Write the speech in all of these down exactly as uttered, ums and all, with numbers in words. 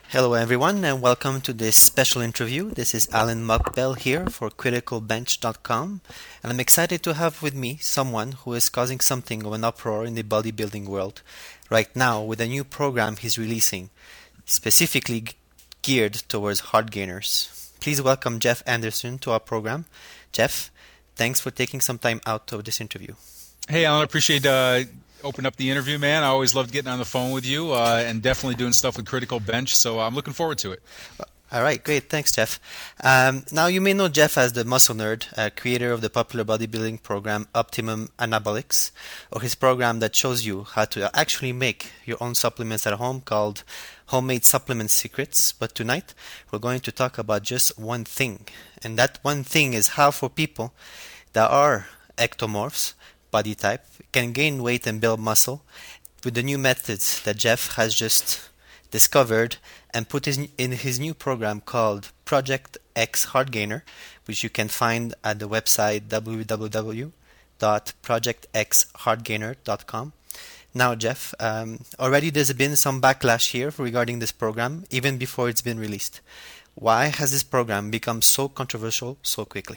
Hello, everyone, and welcome to this special interview. This is Alan Muckbell here for critical bench dot com, and I'm excited to have with me someone who is causing something of an uproar in the bodybuilding world right now with a new program he's releasing, specifically g- geared towards hard gainers. Please welcome Jeff Anderson to our program. Jeff, thanks for taking some time out of this interview. Hey, Alan, I appreciate uh, opening up the interview, man. I always loved getting on the phone with you uh, and definitely doing stuff with Critical Bench, so I'm looking forward to it. All right, great. Thanks, Jeff. Um, now, you may know Jeff as the muscle nerd, uh, creator of the popular bodybuilding program Optimum Anabolics, or his program that shows you how to actually make your own supplements at home called Homemade Supplement Secrets. But tonight, we're going to talk about just one thing, and that one thing is how for people that are ectomorphs, body type, can gain weight and build muscle with the new methods that Jeff has just discovered and put his, in his new program called Project X Hard Gainer, which you can find at the website w w w dot project x hard gainer dot com. Now, Jeff, um, already there's been some backlash here regarding this program, even before it's been released. Why has this program become so controversial so quickly?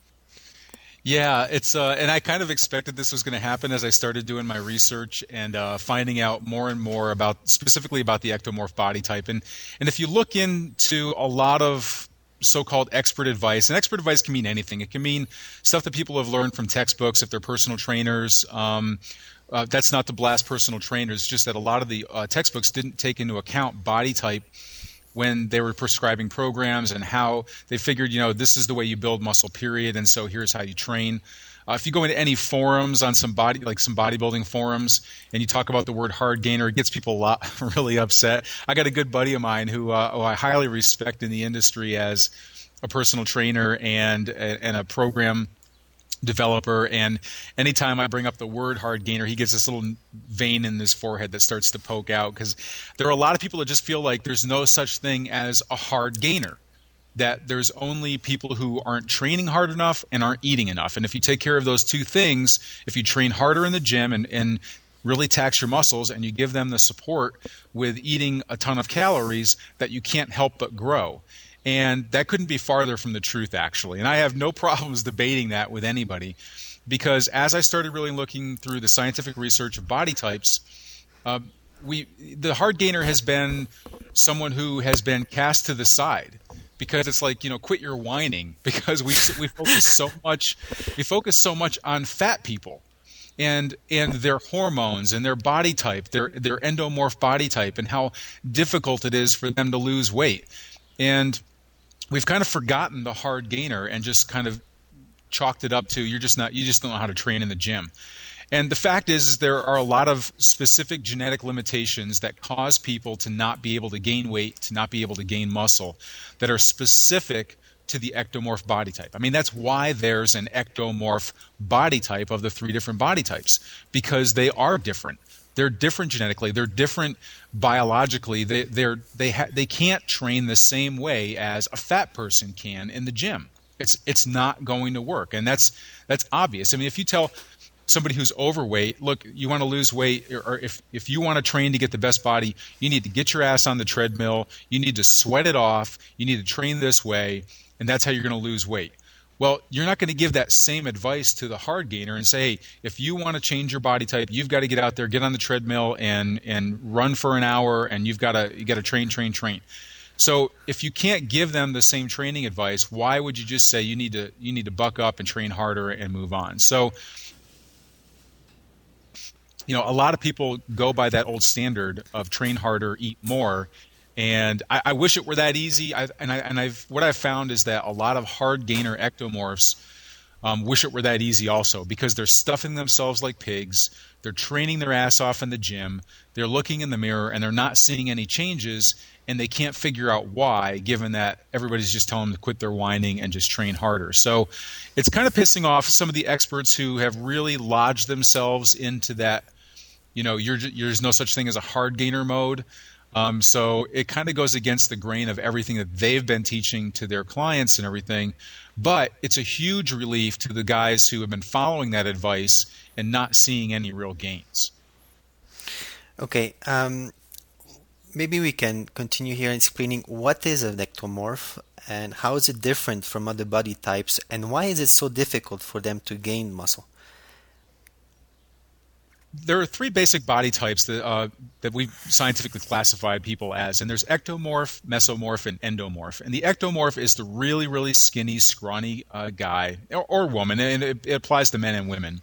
Yeah, it's uh, and I kind of expected this was going to happen as I started doing my research and uh, finding out more and more about specifically about the ectomorph body type. And and if you look into a lot of so-called expert advice, and expert advice can mean anything. It can mean stuff that people have learned from textbooks if they're personal trainers. Um, uh, that's not to blast personal trainers, just that a lot of the uh, textbooks didn't take into account body type when they were prescribing programs and how they figured, you know, this is the way you build muscle, period, and so here's how you train. Uh, if you go into any forums on some body, like some bodybuilding forums, and you talk about the word hard gainer, it gets people a lot really upset. I got a good buddy of mine who, uh, who I highly respect in the industry as a personal trainer and and a program developer, and anytime I bring up the word hard gainer, he gets this little vein in his forehead that starts to poke out, because there are a lot of people that just feel like there's no such thing as a hard gainer, that there's only people who aren't training hard enough and aren't eating enough. And if you take care of those two things, if you train harder in the gym and, and really tax your muscles and you give them the support with eating a ton of calories, that you can't help but grow. And that couldn't be farther from the truth, actually. And I have no problems debating that with anybody, because as I started really looking through the scientific research of body types, uh, we the hard gainer has been someone who has been cast to the side, because it's like, you know, quit your whining, because we we focus so much we focus so much on fat people and and their hormones and their body type, their their endomorph body type, and how difficult it is for them to lose weight. And we've kind of forgotten the hard gainer and just kind of chalked it up to you're just not you just don't know how to train in the gym. And the fact is, is there are a lot of specific genetic limitations that cause people to not be able to gain weight, to not be able to gain muscle, that are specific to the ectomorph body type. I mean, that's why there's an ectomorph body type of the three different body types, because they are different. They're different genetically. They're different biologically. They they're they ha- they can't train the same way as a fat person can in the gym. It's it's not going to work, and that's that's obvious. I mean, if you tell somebody who's overweight, look, you want to lose weight, or if if you want to train to get the best body, you need to get your ass on the treadmill. You need to sweat it off. You need to train this way, and that's how you're going to lose weight. Well, you're not going to give that same advice to the hard gainer and say, hey, if you want to change your body type, you've got to get out there, get on the treadmill, and and run for an hour, and you've got to you got to train, train, train. So if you can't give them the same training advice, why would you just say you need to you need to buck up and train harder and move on? So, you know, a lot of people go by that old standard of train harder, eat more. And I, I wish it were that easy. I, and I, and I've what I've found is that a lot of hard gainer ectomorphs um, wish it were that easy also, because they're stuffing themselves like pigs. They're training their ass off in the gym. They're looking in the mirror and they're not seeing any changes, and they can't figure out why, given that everybody's just telling them to quit their whining and just train harder. So it's kind of pissing off some of the experts who have really lodged themselves into that, you know, you're, there's no such thing as a hard gainer mode. Um, so it kind of goes against the grain of everything that they've been teaching to their clients and everything. But it's a huge relief to the guys who have been following that advice and not seeing any real gains. Okay. Um, maybe we can continue here explaining what is an ectomorph and how is it different from other body types and why is it so difficult for them to gain muscle? There are three basic body types that uh, that we've scientifically classified people as, and there's ectomorph, mesomorph, and endomorph. And the ectomorph is the really, really skinny, scrawny uh, guy or, or woman, and it, it applies to men and women.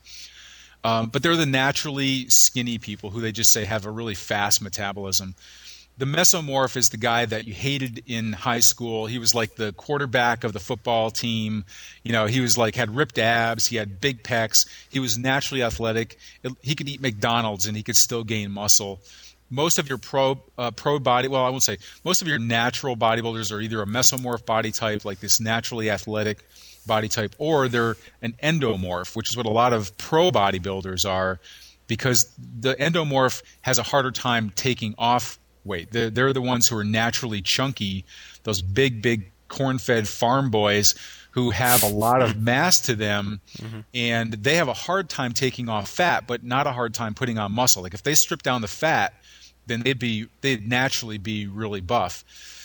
Um, but they're the naturally skinny people who they just say have a really fast metabolism. The mesomorph is the guy that you hated in high school. He was like the quarterback of the football team. You know, he was like had ripped abs. He had big pecs. He was naturally athletic. He could eat McDonald's and he could still gain muscle. Most of your pro uh, pro body, well, I won't say most of your natural bodybuilders are either a mesomorph body type, like this naturally athletic body type, or they're an endomorph, which is what a lot of pro bodybuilders are, because the endomorph has a harder time taking off weight. They're, they're the ones who are naturally chunky, those big, big corn-fed farm boys who have a lot of mass to them, mm-hmm. and they have a hard time taking off fat, but not a hard time putting on muscle. Like if they strip down the fat, then they'd be they'd naturally be really buff.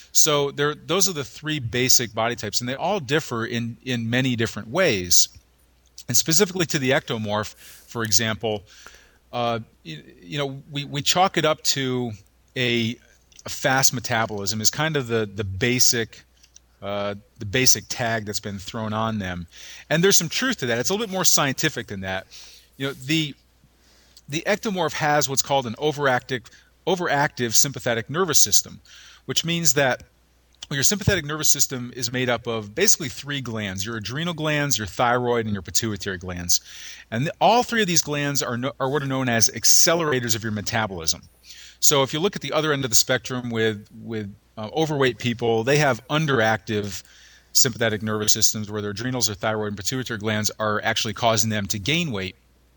So there, those are the three basic body types, and they all differ in, in many different ways. And specifically to the ectomorph, for example, uh, you, you know, we, we chalk it up to A, a fast metabolism is kind of the the basic uh, the basic tag that's been thrown on them, and there's some truth to that. It's a little bit more scientific than that. You know, the the ectomorph has what's called an overactive overactive sympathetic nervous system, which means that your sympathetic nervous system is made up of basically three glands: your adrenal glands, your thyroid, and your pituitary glands. And all three of these glands are no, are what are known as accelerators of your metabolism. So if you look at the other end of the spectrum with with uh, overweight people, they have underactive sympathetic nervous systems where their adrenals, their thyroid, and pituitary glands are actually causing them to gain weight.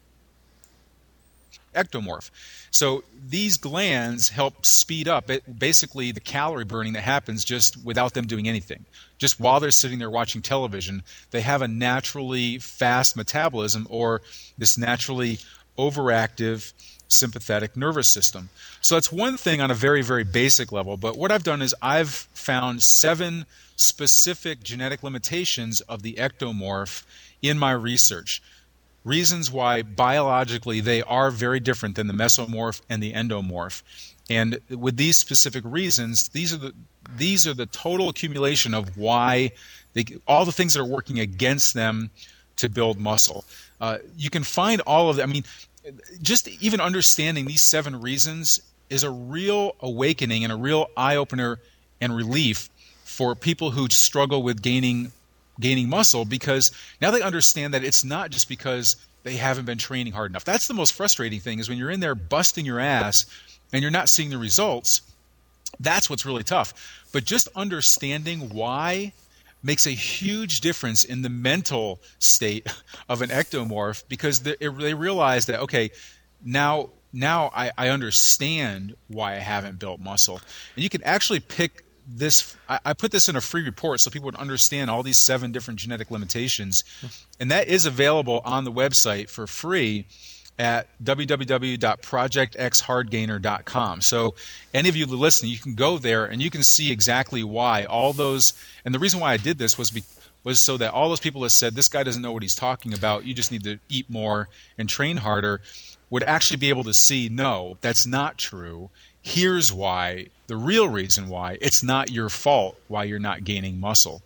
Ectomorph. So these glands help speed up it, basically the calorie burning that happens just without them doing anything. Just while they're sitting there watching television, they have a naturally fast metabolism, or this naturally overactive sympathetic nervous system. So that's one thing on a very, very basic level. But what I've done is I've found seven specific genetic limitations of the ectomorph in my research. Reasons why biologically they are very different than the mesomorph and the endomorph. And with these specific reasons, these are the these are the total accumulation of why they, all the things that are working against them to build muscle. Uh, you can find all of them. I mean, just even understanding these seven reasons is a real awakening and a real eye-opener and relief for people who struggle with gaining gaining muscle, because now they understand that it's not just because they haven't been training hard enough. That's the most frustrating thing, is when you're in there busting your ass and you're not seeing the results. That's what's really tough. But just understanding why makes a huge difference in the mental state of an ectomorph, because they, they realize that, okay, now now I, I understand why I haven't built muscle. And you can actually pick this. I, I put this in a free report so people would understand all these seven different genetic limitations. And that is available on the website for free at w w w dot project x hard gainer dot com. So any of you listening, you can go there and you can see exactly why all those, and the reason why I did this was be, was so that all those people that said this guy doesn't know what he's talking about, you just need to eat more and train harder, would actually be able to see, no, that's not true. Here's why, the real reason why. It's not your fault why you're not gaining muscle.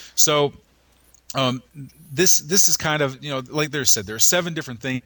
So um, this this is kind of, you know, like they said, there are seven different things.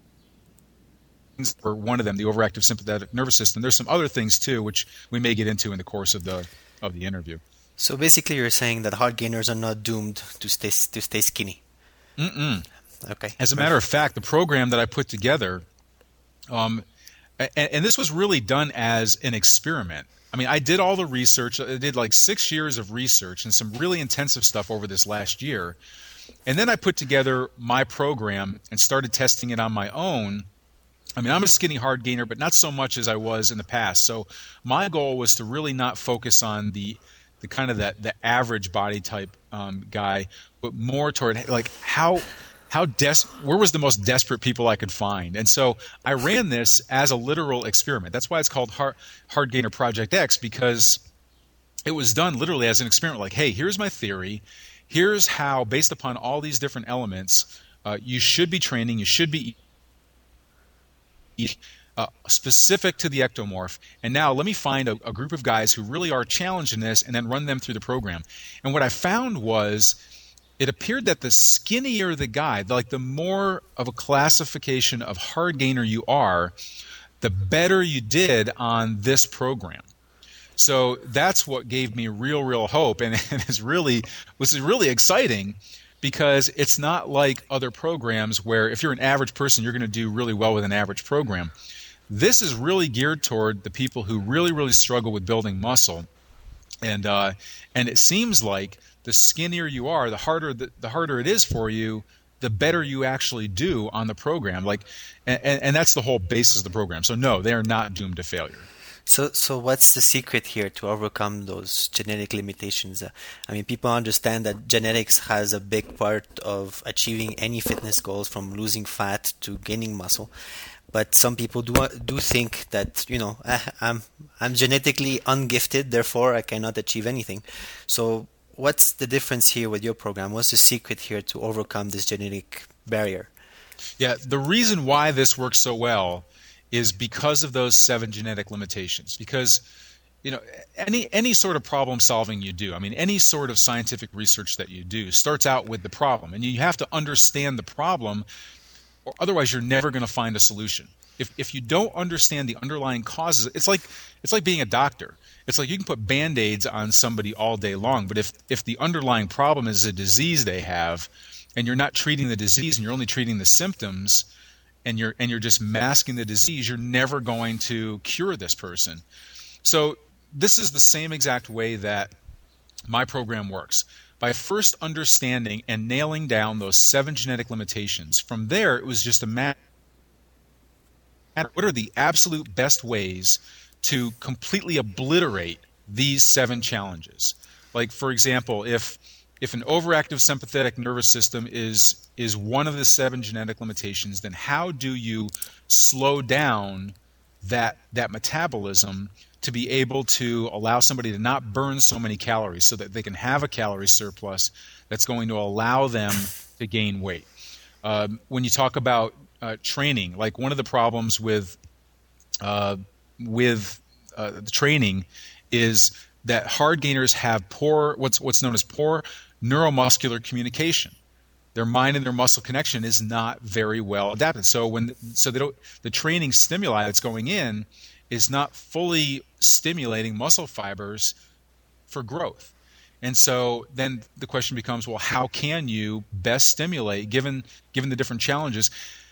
For one of them, the overactive sympathetic nervous system. There's some other things too, which we may get into in the course of the of the interview. So basically, you're saying that hard gainers are not doomed to stay to stay skinny. Mm-mm. Okay. As a matter of fact, the program that I put together, um, and, and this was really done as an experiment. I mean, I did all the research. I did like six years of research and some really intensive stuff over this last year, and then I put together my program and started testing it on my own. I mean, I'm a skinny hard gainer, but not so much as I was in the past. So my goal was to really not focus on the the kind of that the average body type um, guy, but more toward like how how des- where was the most desperate people I could find? And so I ran this as a literal experiment. That's why it's called Hard, Hard Gainer Project X, because it was done literally as an experiment. Like, hey, here's my theory. Here's how, based upon all these different elements, uh, you should be training, you should be eating, uh, specific to the ectomorph. And now let me find a, a group of guys who really are challenged in this and then run them through the program. And what I found was it appeared that the skinnier the guy, like the more of a classification of hard gainer you are, the better you did on this program. So that's what gave me real, real hope, and, and it's really was really exciting, because it's not like other programs where if you're an average person, you're going to do really well with an average program. This is really geared toward the people who really, really struggle with building muscle, and uh, and it seems like the skinnier you are, the harder the, the harder it is for you, the better you actually do on the program. Like, and, and that's the whole basis of the program. So no, they are not doomed to failure. So, so what's the secret here to overcome those genetic limitations? Uh, I mean, people understand that genetics has a big part of achieving any fitness goals, from losing fat to gaining muscle. But some people do do think that, you know, I, I'm I'm genetically ungifted, therefore I cannot achieve anything. So, what's the difference here with your program? What's the secret here to overcome this genetic barrier? Yeah, the reason why this works so well is because of those seven genetic limitations. Because, you know, any any sort of problem solving you do, I mean, any sort of scientific research that you do starts out with the problem, and you have to understand the problem, or otherwise you're never going to find a solution. If if you don't understand the underlying causes, it's like it's like being a doctor. It's like you can put Band-Aids on somebody all day long, but if if the underlying problem is a disease they have, and you're not treating the disease and you're only treating the symptoms, and you're and you're just masking the disease, you're never going to cure this person. So this is the same exact way that my program works. By first understanding and nailing down those seven genetic limitations, from there it was just a matter of what are the absolute best ways to completely obliterate these seven challenges. Like, for example, if if an overactive sympathetic nervous system is is one of the seven genetic limitations, then how do you slow down that that metabolism to be able to allow somebody to not burn so many calories so that they can have a calorie surplus that's going to allow them to gain weight? Um, when you talk about uh, training, like one of the problems with uh, with uh, the training is that hard gainers have poor what's what's known as poor neuromuscular communication. Their mind and their muscle connection is not very well adapted. So when so they don't, the training stimuli that's going in is not fully stimulating muscle fibers for growth. And so then the question becomes, well, how can you best stimulate, given given the different challenges,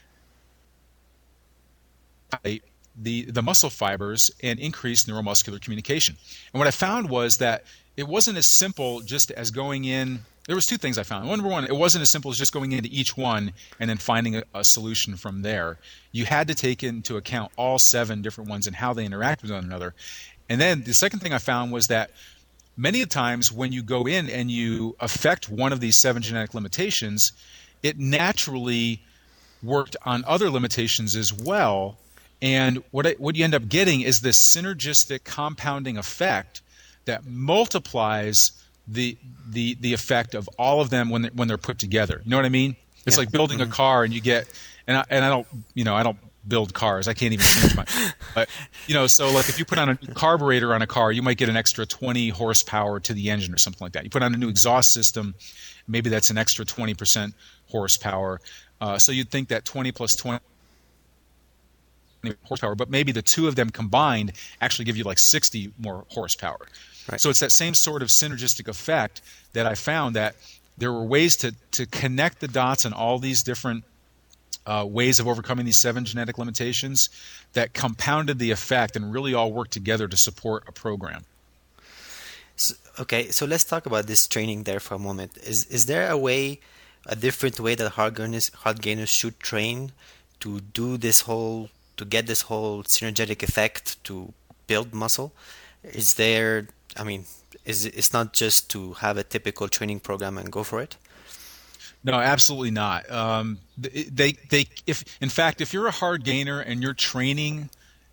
the the muscle fibers and increase neuromuscular communication? And what I found was that it wasn't as simple just as going in. There was two things I found. Number one, it wasn't as simple as just going into each one and then finding a, a solution from there. You had to take into account all seven different ones and how they interact with one another. And then the second thing I found was that many times when you go in and you affect one of these seven genetic limitations, it naturally worked on other limitations as well. And what I, what you end up getting is this synergistic compounding effect that multiplies the the the effect of all of them when they, when they're put together. You know what I mean? It's yeah. like building mm-hmm. a car, and you get and I, and I don't you know I don't build cars. I can't even change my. But you know, so like if you put on a new carburetor on a car, you might get an extra twenty horsepower to the engine or something like that. You put on a new exhaust system, maybe that's an extra twenty percent horsepower. Uh, so you'd think that twenty plus twenty horsepower, but maybe the two of them combined actually give you like sixty more horsepower. Right. So it's that same sort of synergistic effect that I found, that there were ways to, to connect the dots in all these different uh, ways of overcoming these seven genetic limitations that compounded the effect and really all worked together to support a program. So, okay, so let's talk about this training there for a moment. Is is there a way, a different way that hard gainers, hard gainers should train to do this whole, to get this whole synergetic effect to build muscle? Is there, I mean, is it's not just to have a typical training program and go for it? No, absolutely not. Um, they, they, if in fact, if you're a hard gainer and you're training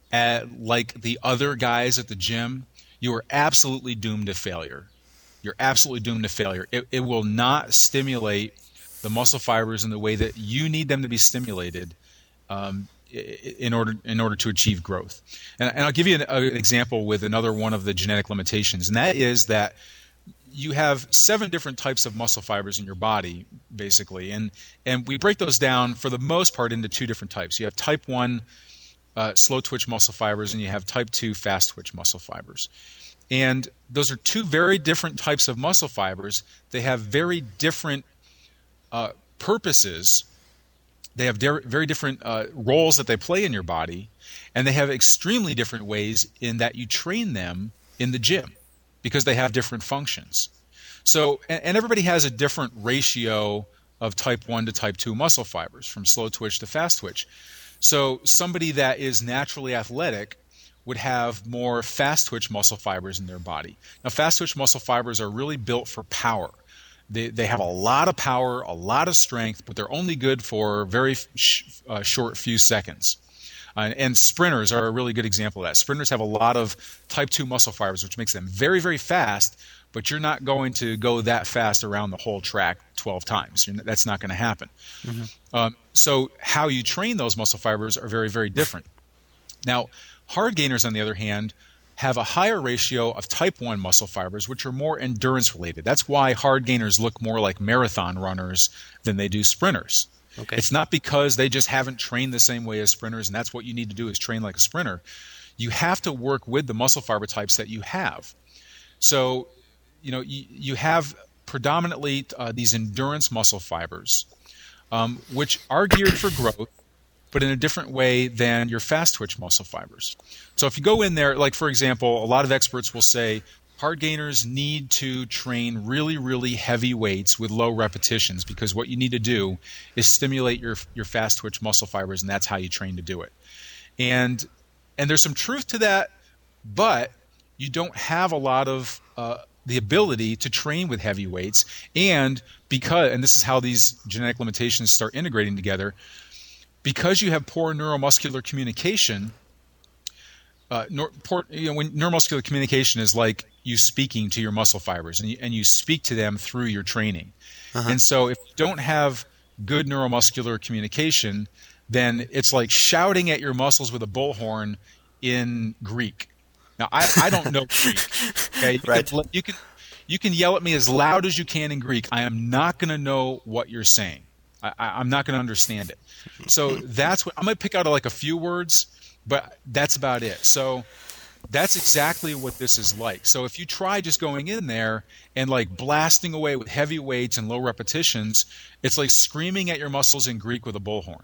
at like the other guys at the gym, you are absolutely doomed to failure. You're absolutely doomed to failure. It, it will not stimulate the muscle fibers in the way that you need them to be stimulated um, in order in order to achieve growth. And, and I'll give you an, an example with another one of the genetic limitations, and that is that you have seven different types of muscle fibers in your body, basically, and and we break those down for the most part into two different types. You have type one uh, slow twitch muscle fibers, and you have type two fast twitch muscle fibers. And those are two very different types of muscle fibers. They have very different uh, purposes. They have de- very different uh, roles that they play in your body, and they have extremely different ways in that you train them in the gym, because they have different functions. So, and, and everybody has a different ratio of type one to type two muscle fibers, from slow twitch to fast twitch. So somebody that is naturally athletic would have more fast twitch muscle fibers in their body. Now, fast twitch muscle fibers are really built for power. They, they have a lot of power, a lot of strength, but they're only good for very sh- uh, short few seconds. Uh, and sprinters are a really good example of that. Sprinters have a lot of type two muscle fibers, which makes them very, very fast, but you're not going to go that fast around the whole track twelve times. You're, that's not going to happen. Mm-hmm. Um, so how you train those muscle fibers are very, very different. Now, hard gainers, on the other hand, have a higher ratio of type one muscle fibers, which are more endurance related. That's why hard gainers look more like marathon runners than they do sprinters. Okay. It's not because they just haven't trained the same way as sprinters, and that's what you need to do is train like a sprinter. You have to work with the muscle fiber types that you have. So, you know, you, you have predominantly uh, these endurance muscle fibers, um, which are geared for growth, but in a different way than your fast twitch muscle fibers. So if you go in there, like for example, a lot of experts will say hard gainers need to train really, really heavy weights with low repetitions, because what you need to do is stimulate your your fast twitch muscle fibers, and that's how you train to do it. And and there's some truth to that, but you don't have a lot of uh, the ability to train with heavy weights, and because and this is how these genetic limitations start integrating together. Because you have poor neuromuscular communication, uh, nor, poor, you know, when neuromuscular communication is like you speaking to your muscle fibers, and you, and you speak to them through your training. Uh-huh. And so if you don't have good neuromuscular communication, then it's like shouting at your muscles with a bullhorn in Greek. Now, I, I don't know Greek. Okay? You, right. can, you, can, you can yell at me as loud as you can in Greek. I am not going to know what you're saying. I, I'm not going to understand it. So that's what I'm going to pick out like a few words, but that's about it. So that's exactly what this is like. So if you try just going in there and like blasting away with heavy weights and low repetitions, it's like screaming at your muscles in Greek with a bullhorn.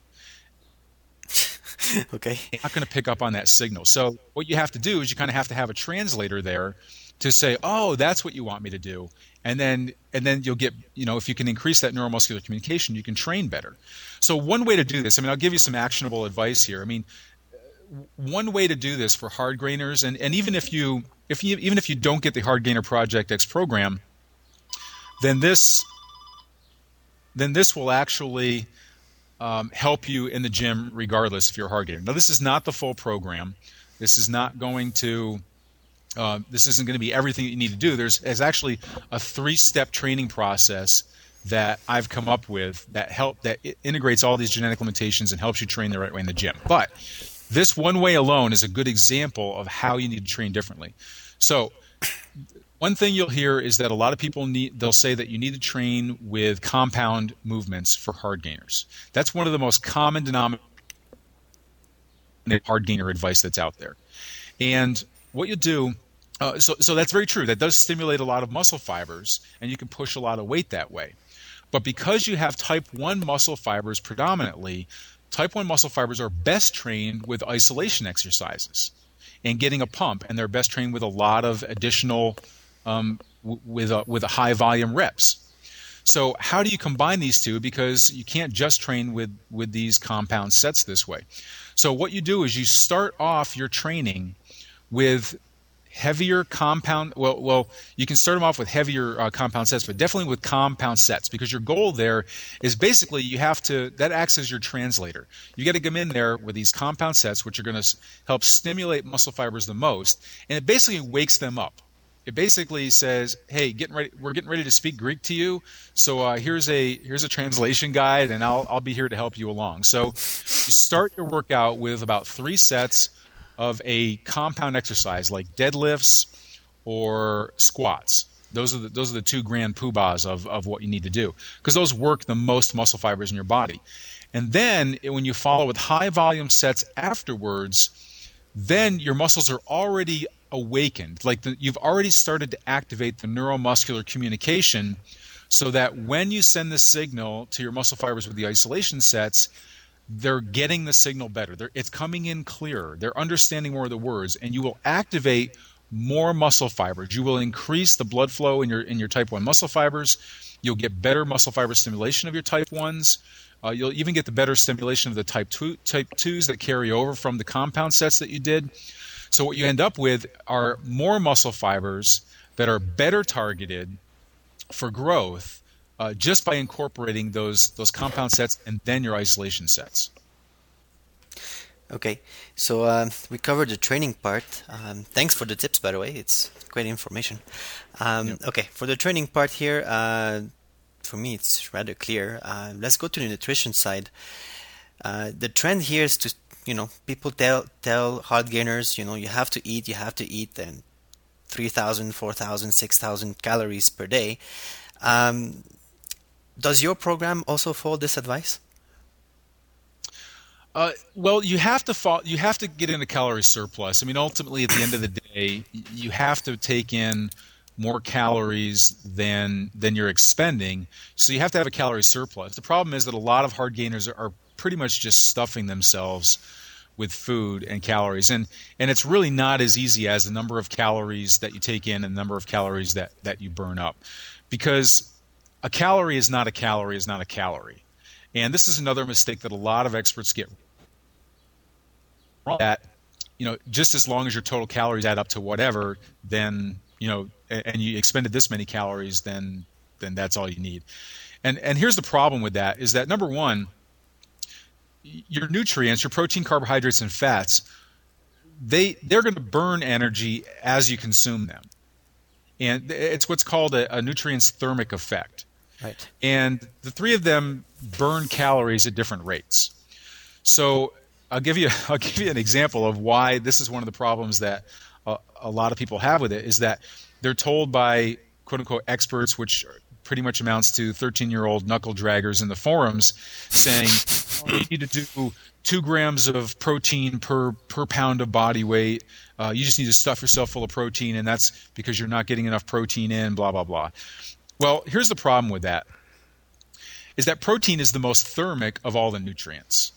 Okay. You're not going to pick up on that signal. So what you have to do is you kind of have to have a translator there to say, oh, that's what you want me to do. And then and then you'll get, you know, if you can increase that neuromuscular communication, you can train better. So one way to do this, I mean, I'll give you some actionable advice here. I mean, one way to do this for hard gainers, and, and even if you if you even if you don't get the Hard Gainer Project X program, then this then this will actually um, help you in the gym regardless if you're a hard gainer. Now, this is not the full program. This is not going to Uh, this isn't going to be everything that you need to do. There's, there's actually a three-step training process that I've come up with that help that integrates all these genetic limitations and helps you train the right way in the gym. But this one way alone is a good example of how you need to train differently. So one thing you'll hear is that a lot of people need, they'll say that you need to train with compound movements for hard gainers. That's one of the most common denominator hard gainer advice that's out there. And what you do, uh, so, so that's very true. That does stimulate a lot of muscle fibers, and you can push a lot of weight that way. But because you have type one muscle fibers predominantly, type one muscle fibers are best trained with isolation exercises and getting a pump, and they're best trained with a lot of additional, um, w- with, a, with a high volume reps. So how do you combine these two? Because you can't just train with, with these compound sets this way. So what you do is you start off your training with heavier compound. Well, well, you can start them off with heavier uh, compound sets, but definitely with compound sets, because your goal there is basically you have to. That acts as your translator. You got to come in there with these compound sets, which are going to help stimulate muscle fibers the most, and it basically wakes them up. It basically says, "Hey, getting ready. We're getting ready to speak Greek to you. So uh, here's a here's a translation guide, and I'll I'll be here to help you along." So you start your workout with about three sets of a compound exercise like deadlifts or squats. Those are the, those are the two grand poobahs of of what you need to do, because those work the most muscle fibers in your body. And then when you follow with high volume sets afterwards, then your muscles are already awakened. Like the, you've already started to activate the neuromuscular communication, so that when you send the signal to your muscle fibers with the isolation sets, they're getting the signal better. They're, it's coming in clearer. They're understanding more of the words, and you will activate more muscle fibers. You will increase the blood flow in your in your type one muscle fibers. You'll get better muscle fiber stimulation of your type ones. Uh, you'll even get the better stimulation of the type two type twos that carry over from the compound sets that you did. So what you end up with are more muscle fibers that are better targeted for growth, uh, just by incorporating those those compound sets and then your isolation sets. Okay, so um, we covered the training part. Um, thanks for the tips, by the way. It's great information. Um, yep. Okay, for the training part here, uh, for me it's rather clear. Uh, let's go to the nutrition side. Uh, the trend here is to, you know, people tell tell hard gainers, you know, you have to eat, you have to eat, and three thousand, four thousand, six thousand calories per day. Um, does your program also follow this advice? Uh, well, you have to fall, you have to get into calorie surplus. I mean, ultimately, at the end of the day, you have to take in more calories than than you're expending. So you have to have a calorie surplus. The problem is that a lot of hard gainers are, are pretty much just stuffing themselves with food and calories, and and it's really not as easy as the number of calories that you take in and the number of calories that that you burn up, because a calorie is not a calorie is not a calorie. And this is another mistake that a lot of experts get wrong. That, you know, just as long as your total calories add up to whatever, then, you know, and you expended this many calories, then then that's all you need. And and here's the problem with that, is that number one, your nutrients, your protein, carbohydrates, and fats, they they're going to burn energy as you consume them. And it's what's called a, a nutrients thermic effect. Right. And the three of them burn calories at different rates. So I'll give you I'll give you an example of why this is one of the problems that a, a lot of people have with it, is that they're told by quote unquote experts, which pretty much amounts to thirteen-year-old knuckle draggers in the forums, saying, oh, you need to do two grams of protein per per pound of body weight. Uh, you just need to stuff yourself full of protein, and that's because you're not getting enough protein in, blah, blah, blah. Well, here's the problem with that, is that protein is the most thermic of all the nutrients.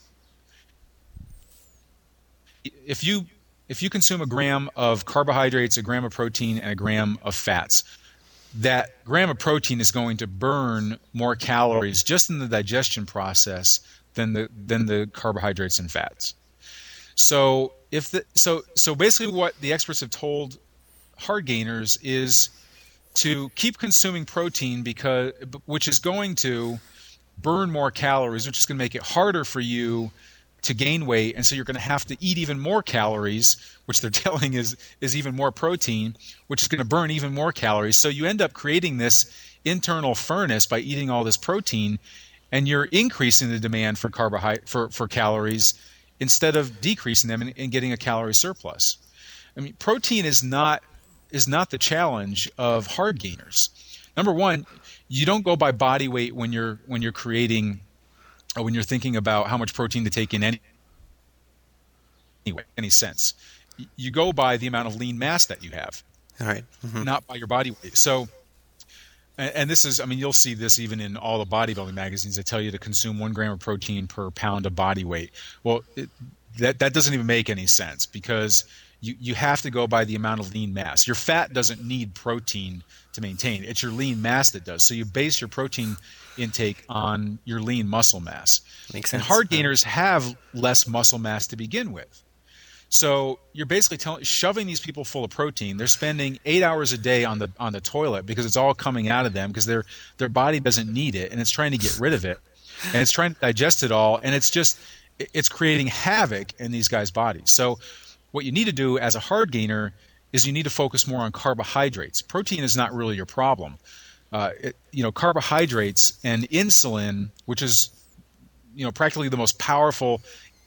If you if you consume a gram of carbohydrates, a gram of protein, and a gram of fats, that gram of protein is going to burn more calories just in the digestion process than the than the carbohydrates and fats. So if the so so basically what the experts have told hard gainers is to keep consuming protein, because which is going to burn more calories, which is going to make it harder for you to gain weight, and so you're going to have to eat even more calories, which they're telling is is even more protein, which is going to burn even more calories. So you end up creating this internal furnace by eating all this protein, and you're increasing the demand for carbohydrate for, for calories instead of decreasing them and, and getting a calorie surplus. I mean, protein is not is not the challenge of hard gainers. Number one, you don't go by body weight when you're when you're creating or when you're thinking about how much protein to take in any anyway, any sense. You go by the amount of lean mass that you have. All right. Mm-hmm. Not by your body weight. So, and, and this is, I mean, you'll see this even in all the bodybuilding magazines that tell you to consume one gram of protein per pound of body weight. Well, it, that that doesn't even make any sense, because you, you have to go by the amount of lean mass. Your fat doesn't need protein to maintain. It's your lean mass that does. So you base your protein intake on your lean muscle mass. Makes sense. And hard gainers have less muscle mass to begin with. So you're basically telling, shoving these people full of protein. They're spending eight hours a day on the on the toilet because it's all coming out of them because their their body doesn't need it and it's trying to get rid of it and it's trying to digest it all, and it's just it's creating havoc in these guys' bodies. So what you need to do as a hard gainer is you need to focus more on carbohydrates. Protein is not really your problem. Uh, it, you know, carbohydrates and insulin, which is you know practically the most powerful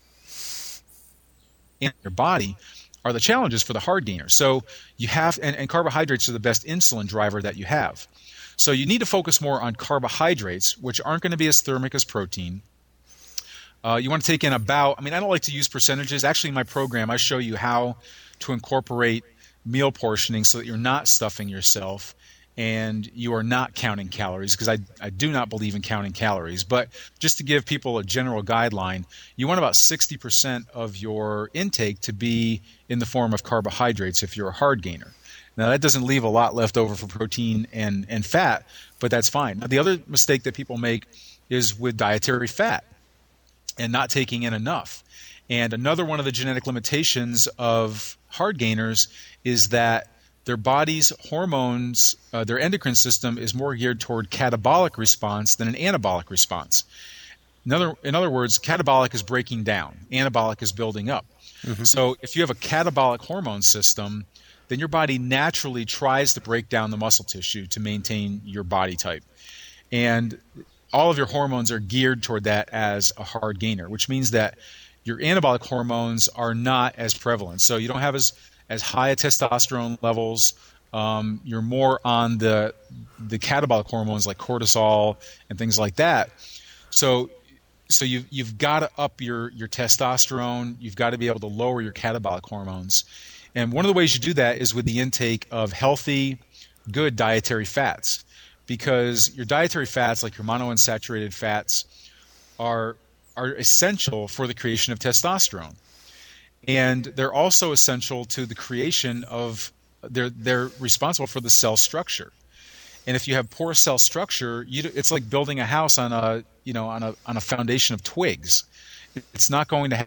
in your body, are the challenges for the hard gainer. So you have, and, and carbohydrates are the best insulin driver that you have. So you need to focus more on carbohydrates, which aren't going to be as thermic as protein. Uh, you want to take in about, I mean, I don't like to use percentages. Actually, in my program, I show you how to incorporate meal portioning so that you're not stuffing yourself and you are not counting calories, because I, I do not believe in counting calories. But just to give people a general guideline, you want about sixty percent of your intake to be in the form of carbohydrates if you're a hard gainer. Now, that doesn't leave a lot left over for protein and, and fat, but that's fine. Now, the other mistake that people make is with dietary fat and not taking in enough. And another one of the genetic limitations of hard gainers is that their body's hormones, uh, their endocrine system is more geared toward catabolic response than an anabolic response. In other, in other words, catabolic is breaking down, anabolic is building up. Mm-hmm. So if you have a catabolic hormone system, then your body naturally tries to break down the muscle tissue to maintain your body type. And all of your hormones are geared toward that as a hard gainer, which means that your anabolic hormones are not as prevalent. So you don't have as as high a testosterone levels. Um, you're more on the the catabolic hormones like cortisol and things like that. So so you've you've got to up your your testosterone. You've got to be able to lower your catabolic hormones. And one of the ways you do that is with the intake of healthy, good dietary fats, because your dietary fats, like your monounsaturated fats, are are essential for the creation of testosterone. And they're also essential to the creation of, they're, they're responsible for the cell structure. And if you have poor cell structure, you, it's like building a house on a, you know, on a, on a foundation of twigs. It's not going to have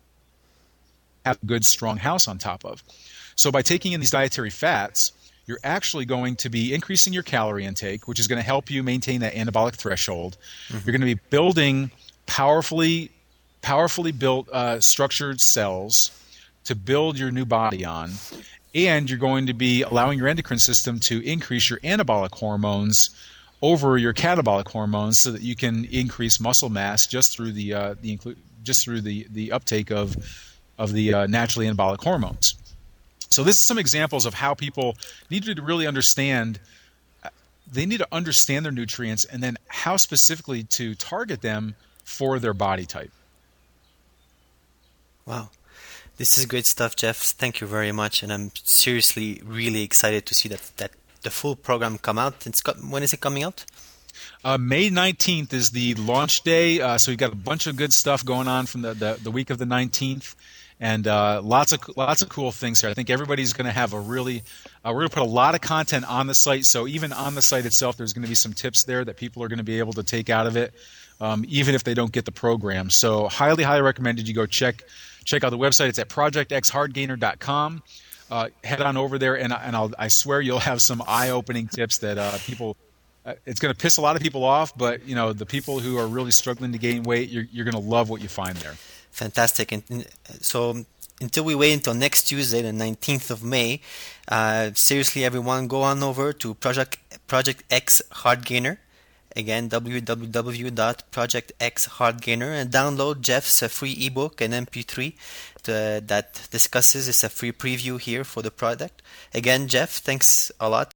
a good, strong house on top of. So by taking in these dietary fats, you're actually going to be increasing your calorie intake, which is going to help you maintain that anabolic threshold. Mm-hmm. You're going to be building powerfully powerfully built uh, structured cells to build your new body on, and you're going to be allowing your endocrine system to increase your anabolic hormones over your catabolic hormones so that you can increase muscle mass just through the uh, the inclu- just through the the uptake of of the uh, naturally anabolic hormones. So this is some examples of how people need to really understand. They need to understand their nutrients and then how specifically to target them for their body type. Wow. This is great stuff, Jeff. Thank you very much. And I'm seriously really excited to see that, that the full program come out. It's got, when is it coming out? Uh, May nineteenth is the launch day. Uh, so we've got a bunch of good stuff going on from the, the, the week of the nineteenth. And uh, lots of lots of cool things here. I think everybody's going to have a really uh, – we're going to put a lot of content on the site. So even on the site itself, there's going to be some tips there that people are going to be able to take out of it, um, even if they don't get the program. So highly, highly recommended you go check – Check out the website. It's at project x hard gainer dot com. Uh, head on over there, and, and I'll, I swear you'll have some eye-opening tips that uh, people uh, – it's going to piss a lot of people off, but you know the people who are really struggling to gain weight, you're, you're going to love what you find there. Fantastic. And so until we wait until next Tuesday, the nineteenth of May, uh, seriously, everyone, go on over to Project Project X Hard Gainer. Again, w w w dot project x hard gainer, and download Jeff's uh, free ebook and M P three to, that discusses. It's a free preview here for the product. Again, Jeff, thanks a lot.